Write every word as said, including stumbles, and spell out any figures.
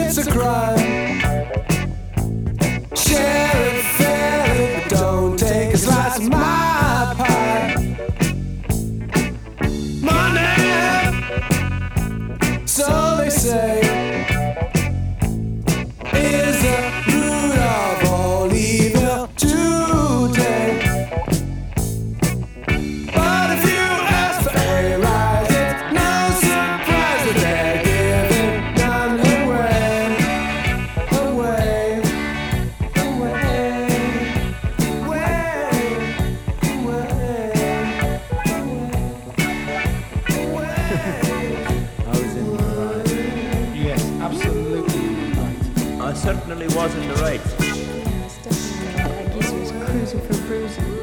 it's a crime. Share it fairly, but don't take a slice of my pie. Money, so they say, is the root of all evil today. But if you ask for a rise, it's no surprise that they're giving none away, away, I was in the right. Yes, absolutely right. I certainly was in the right. Yeah, it's definitely right. I guess he was cruising for bruising.